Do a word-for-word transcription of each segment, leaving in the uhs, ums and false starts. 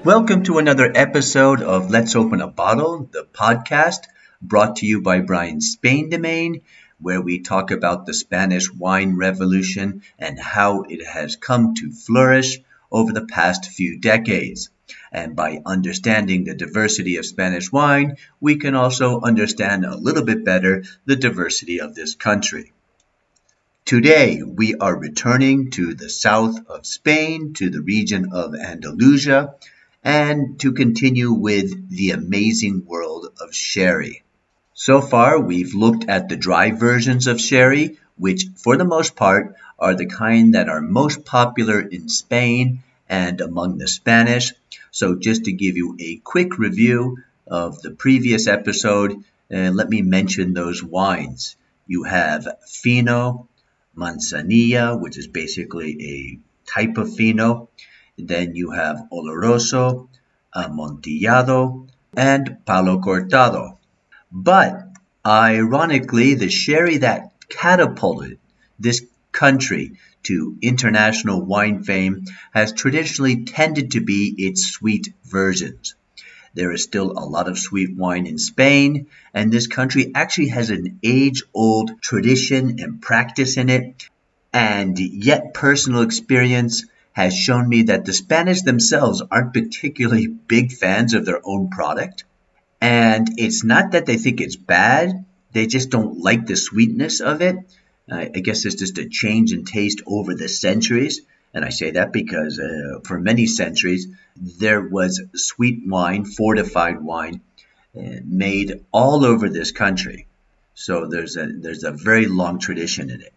Welcome to another episode of Let's Open a Bottle, the podcast brought to you by Brian Spain Domain, where we talk about the Spanish wine revolution and how it has come to flourish over the past few decades. And by understanding the diversity of Spanish wine, we can also understand a little bit better the diversity of this country. Today, we are returning to the south of Spain, to the region of Andalusia, and to continue with the amazing world of sherry. So far, we've looked at the dry versions of sherry, which for the most part are the kind that are most popular in Spain and among the Spanish. So just to give you a quick review of the previous episode, uh, let me mention those wines. You have Fino, Manzanilla, which is basically a type of Fino. Then you have Oloroso, Amontillado, and Palo Cortado. But ironically, the sherry that catapulted this country to international wine fame has traditionally tended to be its sweet versions. There is still a lot of sweet wine in Spain, and this country actually has an age-old tradition and practice in it, and yet personal experience has shown me that the Spanish themselves aren't particularly big fans of their own product. And it's not that they think it's bad, they just don't like the sweetness of it. I guess it's just a change in taste over the centuries. And I say that because uh, for many centuries, there was sweet wine, fortified wine, uh, made all over this country. So there's a, there's a very long tradition in it.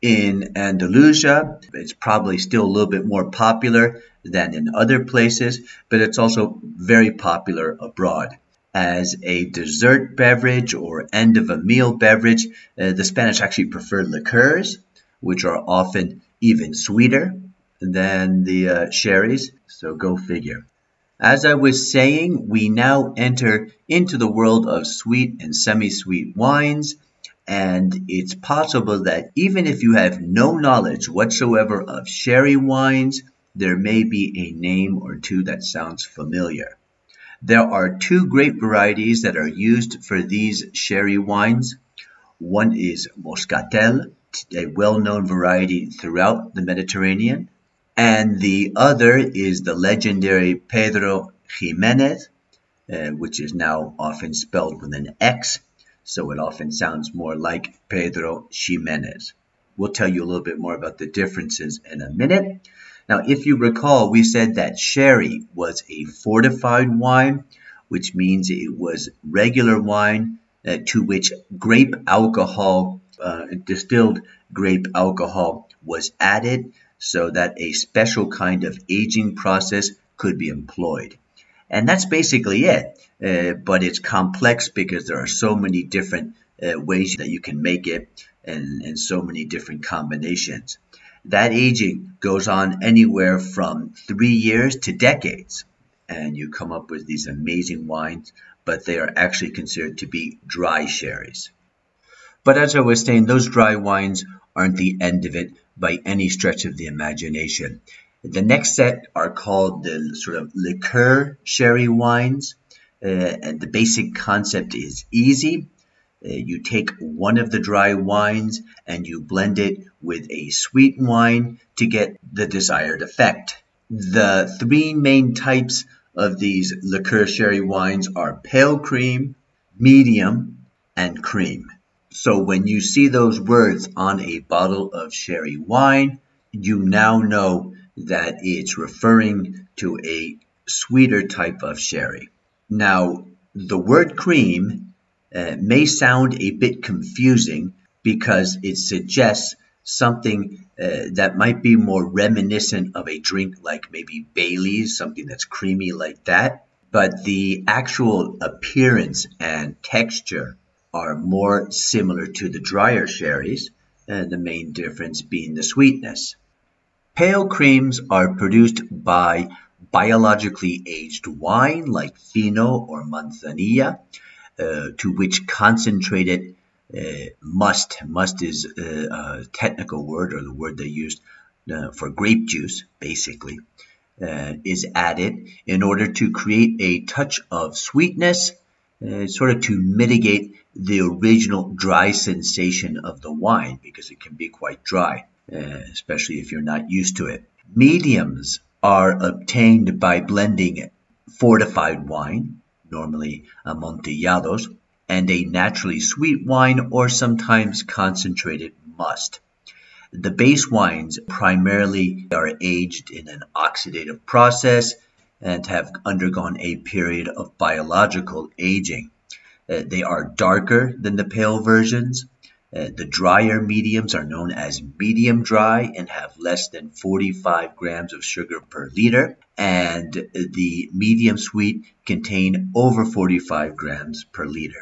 In Andalusia, it's probably still a little bit more popular than in other places, but it's also very popular abroad. As a dessert beverage or end of a meal beverage, uh, the Spanish actually prefer liqueurs, which are often even sweeter than the uh, sherries, so go figure. As I was saying, we now enter into the world of sweet and semi-sweet wines, and it's possible that even if you have no knowledge whatsoever of sherry wines, there may be a name or two that sounds familiar. There are two great varieties that are used for these sherry wines. One is Moscatel, a well-known variety throughout the Mediterranean, and the other is the legendary Pedro Ximénez, uh, which is now often spelled with an X, so it often sounds more like Pedro Ximénez. We'll tell you a little bit more about the differences in a minute. Now, if you recall, we said that sherry was a fortified wine, which means it was regular wine uh, to which grape alcohol, uh, distilled grape alcohol, was added so that a special kind of aging process could be employed. And that's basically it, uh, but it's complex because there are so many different uh, ways that you can make it and, and so many different combinations. That aging goes on anywhere from three years to decades, and you come up with these amazing wines, but they are actually considered to be dry sherries. But as I was saying, those dry wines aren't the end of it by any stretch of the imagination. The next set are called the sort of liqueur sherry wines, uh, and the basic concept is easy. Uh, you take one of the dry wines and you blend it with a sweet wine to get the desired effect. The three main types of these liqueur sherry wines are pale cream, medium, and cream. So when you see those words on a bottle of sherry wine, you now know that it's referring to a sweeter type of sherry. Now, the word cream uh, may sound a bit confusing because it suggests something uh, that might be more reminiscent of a drink like maybe Bailey's, something that's creamy like that. But the actual appearance and texture are more similar to the drier sherries, uh, the main difference being the sweetness. Pale creams are produced by biologically aged wine like Fino or Manzanilla, uh, to which concentrated uh, must, must is a, a technical word or the word they used uh, for grape juice, basically. uh, is added in order to create a touch of sweetness, uh, sort of to mitigate the original dry sensation of the wine, because it can be quite dry, uh, especially if you're not used to it. Mediums are obtained by blending fortified wine, normally amontillados, and a naturally sweet wine or sometimes concentrated must. The base wines primarily are aged in an oxidative process and have undergone a period of biological aging. Uh, they are darker than the pale versions. Uh, the drier mediums are known as medium dry and have less than forty-five grams of sugar per liter, and the medium sweet contain over forty-five grams per liter.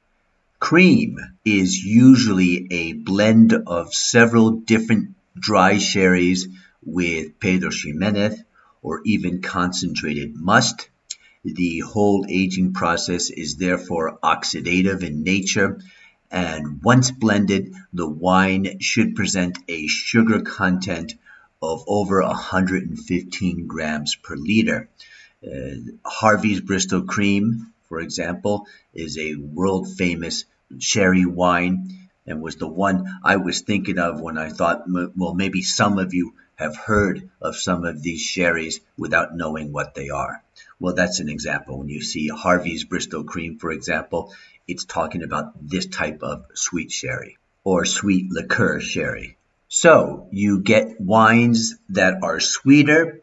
Cream is usually a blend of several different dry sherries with Pedro Ximénez or even concentrated must. The whole aging process is therefore oxidative in nature, and once blended, the wine should present a sugar content of over one hundred fifteen grams per liter. Uh, Harvey's Bristol Cream, for example, is a world-famous sherry wine and was the one I was thinking of when I thought, well, maybe some of you have heard of some of these sherries without knowing what they are. Well, that's an example. When you see Harvey's Bristol Cream, for example, it's talking about this type of sweet sherry or sweet liqueur sherry. So you get wines that are sweeter,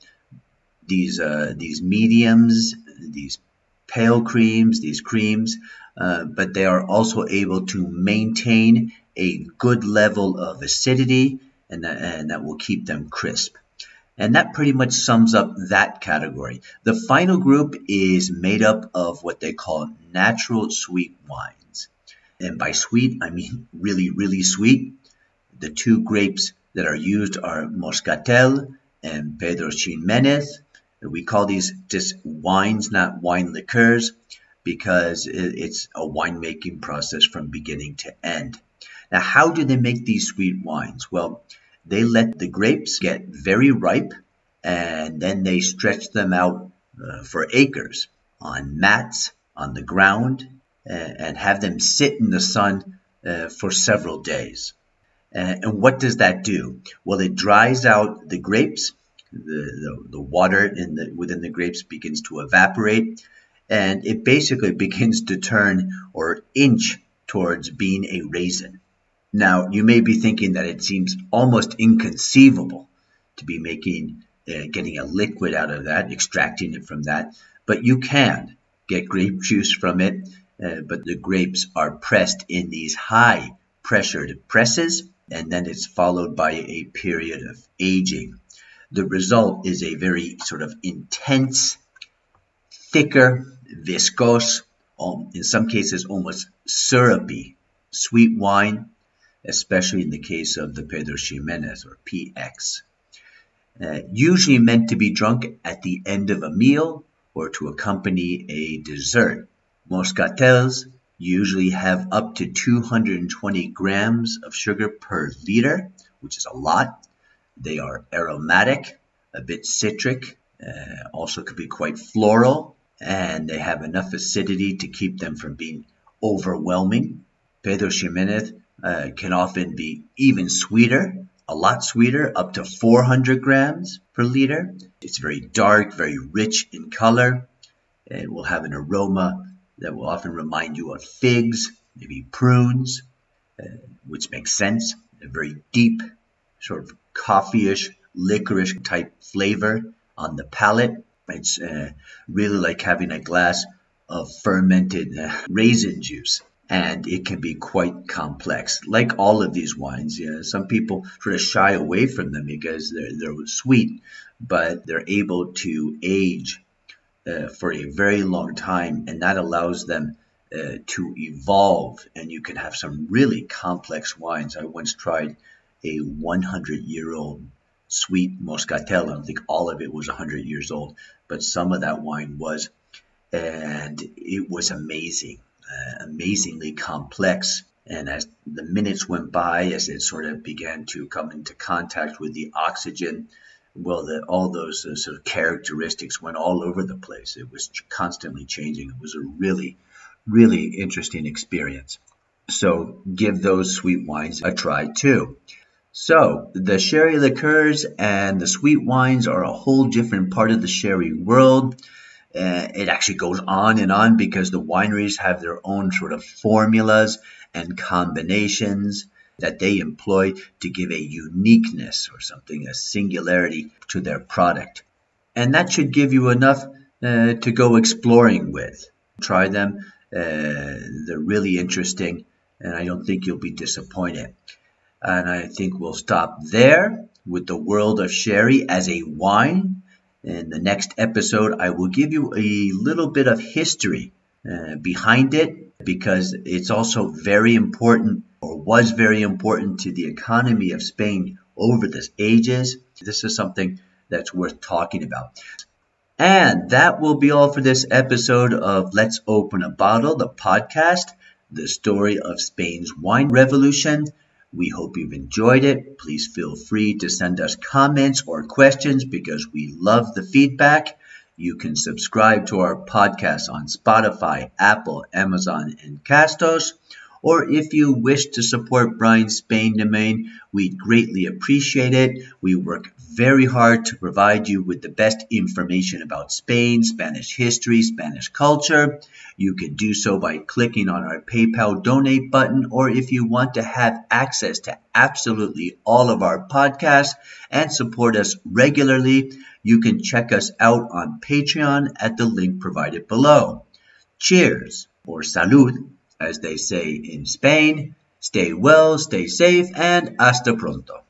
these uh, these mediums, these pale creams, these creams, uh, but they are also able to maintain a good level of acidity, and that, and that will keep them crisp. And that pretty much sums up that category. The final group is made up of what they call natural sweet wines. And by sweet, I mean really, really sweet. The two grapes that are used are Moscatel and Pedro Ximénez. We call these just wines, not wine liqueurs, because it's a winemaking process from beginning to end. Now, how do they make these sweet wines? Well, they let the grapes get very ripe, and then they stretch them out uh, for acres on mats on the ground, uh, and have them sit in the sun uh, for several days. Uh, and what does that do? Well, it dries out the grapes. The, the, the water in the, within the grapes begins to evaporate, and it basically begins to turn or inch towards being a raisin. Now, you may be thinking that it seems almost inconceivable to be making, uh, getting a liquid out of that, extracting it from that, but you can get grape juice from it, uh, but the grapes are pressed in these high pressured presses, and then it's followed by a period of aging. The result is a very sort of intense, thicker, viscose, um, in some cases almost syrupy, sweet wine, especially in the case of the Pedro Ximénez or P X. Uh, usually meant to be drunk at the end of a meal or to accompany a dessert. Moscatels usually have up to two hundred twenty grams of sugar per liter, which is a lot. They are aromatic, a bit citric, uh, also could be quite floral, and they have enough acidity to keep them from being overwhelming. Pedro Ximénez uh, can often be even sweeter, a lot sweeter, up to four hundred grams per liter. It's very dark, very rich in color. It will have an aroma that will often remind you of figs, maybe prunes, uh, which makes sense. A very deep, sort of coffee-ish, licorice type flavor on the palate. It's uh, really like having a glass of fermented uh, raisin juice, and it can be quite complex. Like all of these wines, yeah, some people sort of shy away from them because they're, they're sweet, but they're able to age uh, for a very long time, and that allows them uh, to evolve, and you can have some really complex wines. I once tried a hundred-year-old sweet Moscatel. I don't think all of it was one hundred years old, but some of that wine was, and it was amazing, uh, amazingly complex. And as the minutes went by, as it sort of began to come into contact with the oxygen, well, the, all those uh, sort of characteristics went all over the place. It was constantly changing. It was a really, really interesting experience. So give those sweet wines a try too. So the sherry liqueurs and the sweet wines are a whole different part of the sherry world. Uh, it actually goes on and on because the wineries have their own sort of formulas and combinations that they employ to give a uniqueness or something, a singularity to their product. And that should give you enough uh, to go exploring with. Try them. Uh, they're really interesting, and I don't think you'll be disappointed. And I think we'll stop there with the world of sherry as a wine. In the next episode, I will give you a little bit of history uh, behind it, because it's also very important, or was very important, to the economy of Spain over the ages. This is something that's worth talking about. And that will be all for this episode of Let's Open a Bottle, the podcast, the story of Spain's wine revolution. We hope you've enjoyed it. Please feel free to send us comments or questions because we love the feedback. You can subscribe to our podcast on Spotify, Apple, Amazon, and Castos. Or if you wish to support Brian Spain Domain, we'd greatly appreciate it. We work very hard to provide you with the best information about Spain, Spanish history, Spanish culture. You can do so by clicking on our PayPal donate button, or if you want to have access to absolutely all of our podcasts and support us regularly, you can check us out on Patreon at the link provided below. Cheers, or salud, as they say in Spain. Stay well, stay safe, and hasta pronto.